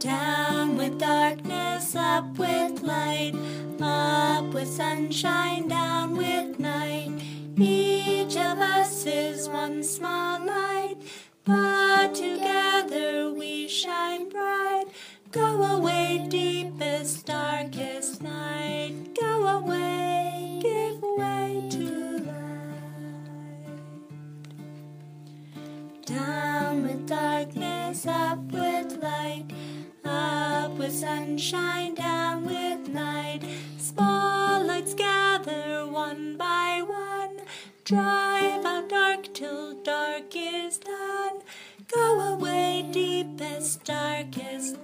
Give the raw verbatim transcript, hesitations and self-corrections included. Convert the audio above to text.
Down with darkness, up with light, up with sunshine, down with night. Each of us is one small light, but together we shine bright. Go away, deepest, darkest night. Go away, give way to light. Down with darkness, up with light, up with sunshine, down with night. Small lights gather one by one, drive out dark till dark is done. Go away, deepest, darkest